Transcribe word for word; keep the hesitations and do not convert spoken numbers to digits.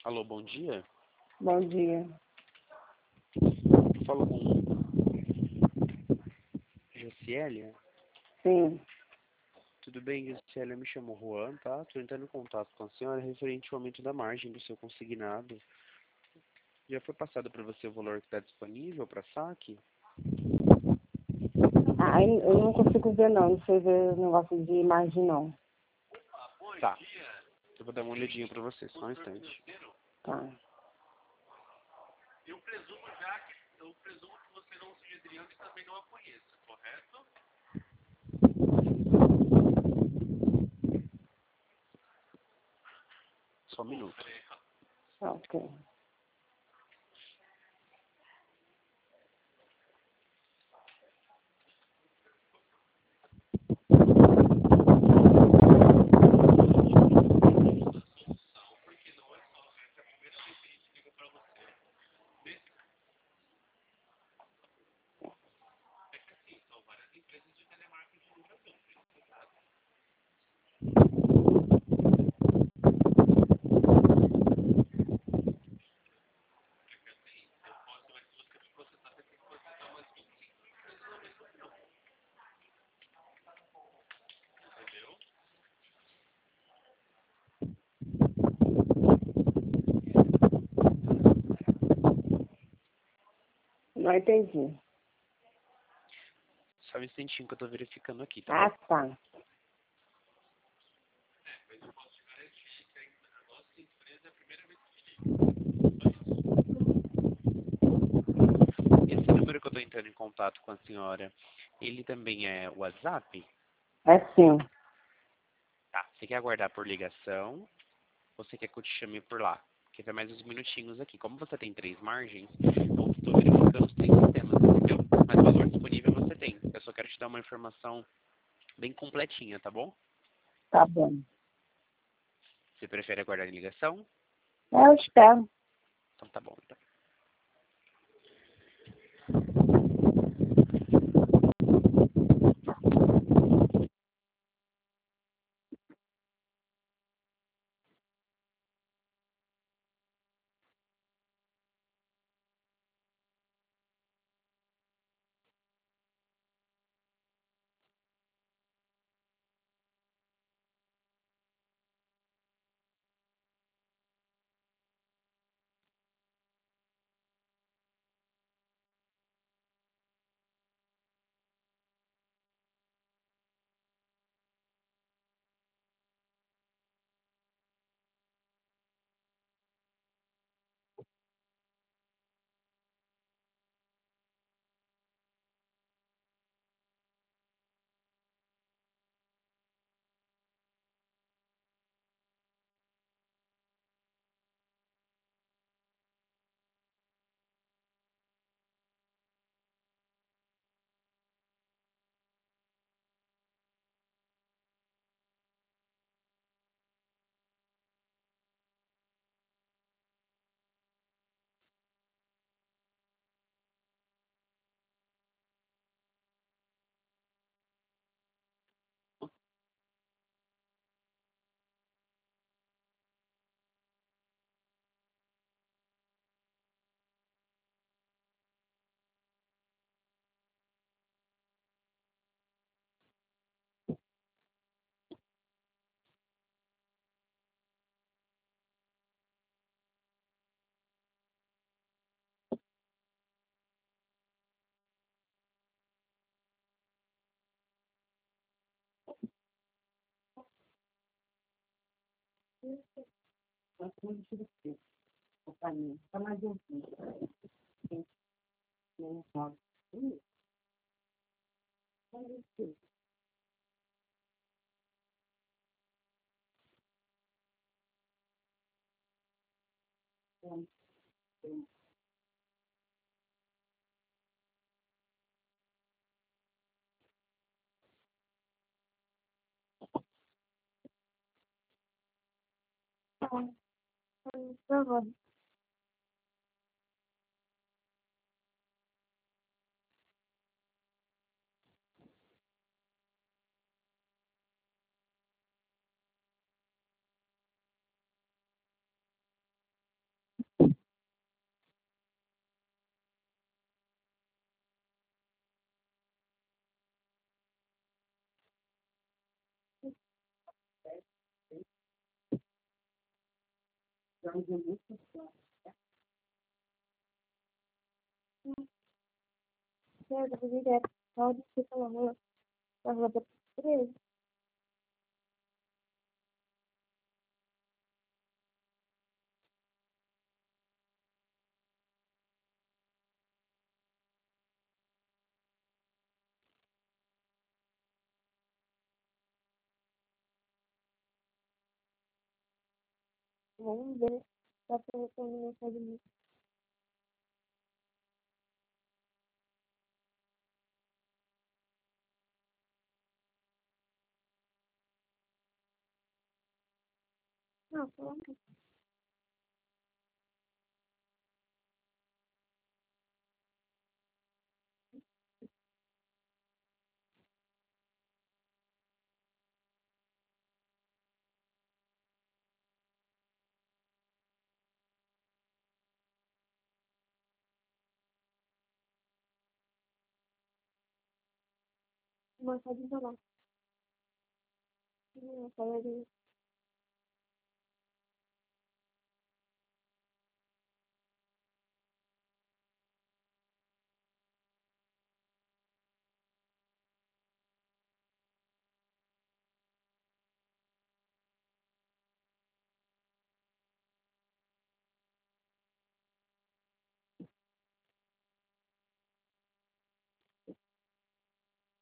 Alô, bom dia. Bom dia. Falo com Josiélia. Sim. Tudo bem, Josiélia? Eu me chamo Juan, tá? Estou entrando em contato com a senhora referente ao aumento da margem do seu consignado. Já foi passado para você o valor que está disponível para saque? Ah, eu eu não consigo ver não, não sei ver o negócio de imagem não. Tá. Eu vou dar uma olhadinha para você, só um instante. Tá. Eu presumo já que eu presumo que você não seja Adriano e também não a conheça, correto? Só um minuto. Tá, ok. Não entendi. Só um instantinho que eu tô verificando aqui, tá Ah, bom? tá. Esse número que eu tô entrando em contato com a senhora, ele também é WhatsApp? É sim. Tá. Você quer aguardar por ligação ou você quer que eu te chame por lá? Porque vai mais uns minutinhos aqui. Como você tem três margens, eu estou verificando os três sistemas, entendeu? Mas o valor disponível você tem. Eu só quero te dar uma informação bem completinha, tá bom? Tá bom. Você prefere aguardar em ligação? É, eu espero. Então tá bom, então. Tá mais um. Tá bom. Certo, eu vou direto. Pode ficar na rua. Na rua da treze. Vamos ver. Dá pra responder mensagem minha. Não, pronto. Mensagem tá lá. Mensagem.